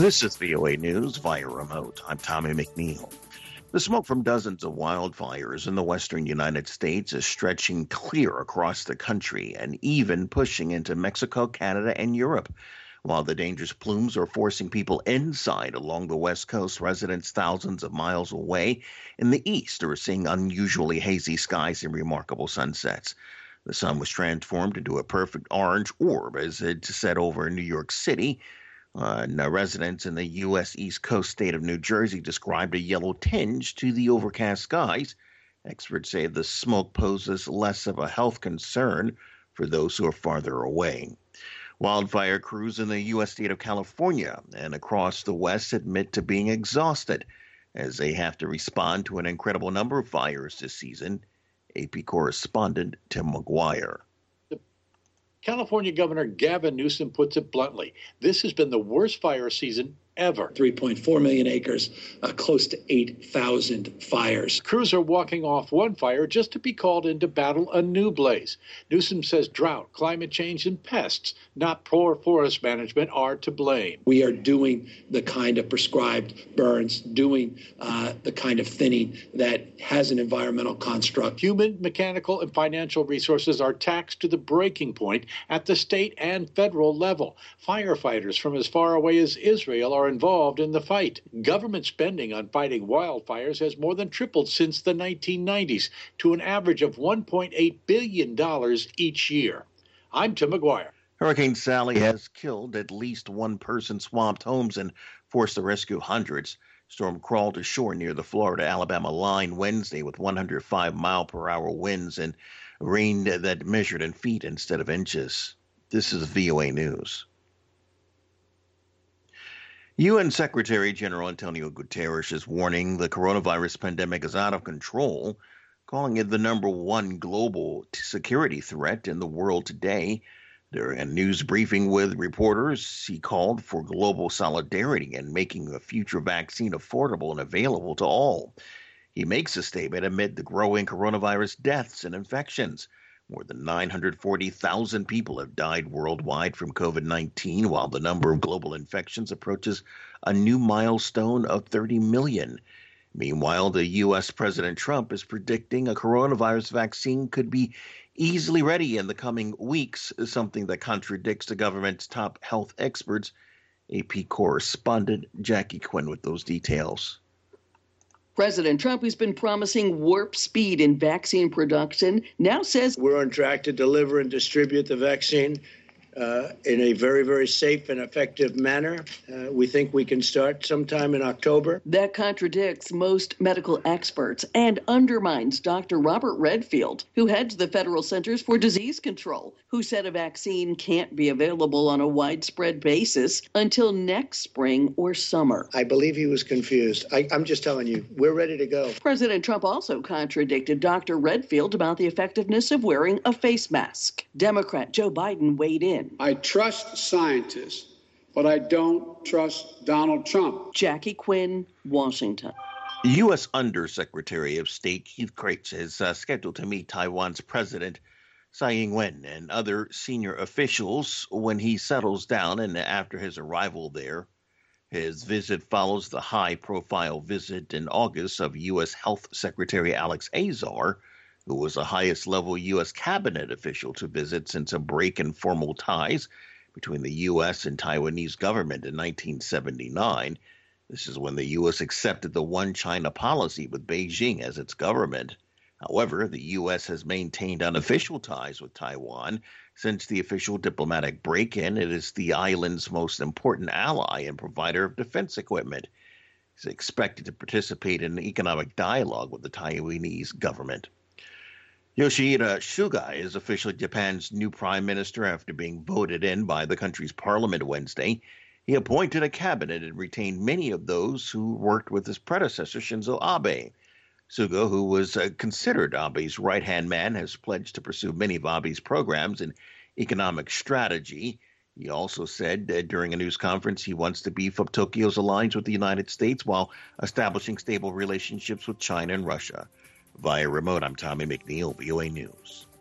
This is VOA News via remote. I'm Tommy McNeil. The smoke from dozens of wildfires in the western United States is stretching clear across the country and even pushing into Mexico, Canada, and Europe. While the dangerous plumes are forcing people inside along the West Coast, residents thousands of miles away in the east are seeing unusually hazy skies and remarkable sunsets. The sun was transformed into a perfect orange orb as it set over New York City. Residents in the U.S. East Coast state of New Jersey described a yellow tinge to the overcast skies. Experts say the smoke poses less of a health concern for those who are farther away. Wildfire crews in the U.S. state of California and across the West admit to being exhausted as they have to respond to an incredible number of fires this season. AP correspondent Tim McGuire. California Governor Gavin Newsom puts it bluntly. This has been the worst fire season ever. 3.4 million acres, close to 8,000 fires. Crews are walking off one fire just to be called in to battle a new blaze. Newsom says drought, climate change, and pests, not poor forest management, are to blame. We are doing the kind of prescribed burns, doing the kind of thinning that has an environmental construct. Human, mechanical, and financial resources are taxed to the breaking point at the state and federal level. Firefighters from as far away as Israel are involved in the fight. Government spending on fighting wildfires has more than tripled since the 1990s to an average of $1.8 billion each year. I'm Tim McGuire. Hurricane Sally has killed at least one person, swamped homes, and forced to rescue hundreds. Storm crawled ashore near the Florida-Alabama line Wednesday with 105-mile-per-hour winds and rain that measured in feet instead of inches. This is VOA News. UN Secretary General Antonio Guterres is warning the coronavirus pandemic is out of control, calling it the number one global security threat in the world today. During a news briefing with reporters, he called for global solidarity and making a future vaccine affordable and available to all. He makes a statement amid the growing coronavirus deaths and infections. More than 940,000 people have died worldwide from COVID-19, while the number of global infections approaches a new milestone of 30 million. Meanwhile, the U.S. President Trump is predicting a coronavirus vaccine could be easily ready in the coming weeks, something that contradicts the government's top health experts. AP correspondent Jackie Quinn with those details. President Trump, who's been promising warp speed in vaccine production, now says we're on track to deliver and distribute the vaccine in a very, very safe and effective manner. We think we can start sometime in October. That contradicts most medical experts and undermines Dr. Robert Redfield, who heads the Federal Centers for Disease Control, who said a vaccine can't be available on a widespread basis until next spring or summer. I believe he was confused. I'm just telling you, we're ready to go. President Trump also contradicted Dr. Redfield about the effectiveness of wearing a face mask. Democrat Joe Biden weighed in. I trust scientists, but I don't trust Donald Trump. Jackie Quinn, Washington. U.S. Undersecretary of State Keith Krach is scheduled to meet Taiwan's President Tsai Ing-wen and other senior officials when he settles down and after his arrival there. His visit follows the high-profile visit in August of U.S. Health Secretary Alex Azar, who was the highest-level U.S. cabinet official to visit since a break in formal ties between the U.S. and Taiwanese government in 1979. This is when the U.S. accepted the One China policy with Beijing as its government. However, the U.S. has maintained unofficial ties with Taiwan since the official diplomatic break-in. It is the island's most important ally and provider of defense equipment. It's expected to participate in an economic dialogue with the Taiwanese government. Yoshihide Suga is officially Japan's new prime minister after being voted in by the country's parliament Wednesday. He appointed a cabinet and retained many of those who worked with his predecessor, Shinzo Abe. Suga, who was considered Abe's right-hand man, has pledged to pursue many of Abe's programs in economic strategy. He also said during a news conference he wants to beef up Tokyo's alliance with the United States while establishing stable relationships with China and Russia. Via remote, I'm Tommy McNeil, VOA News.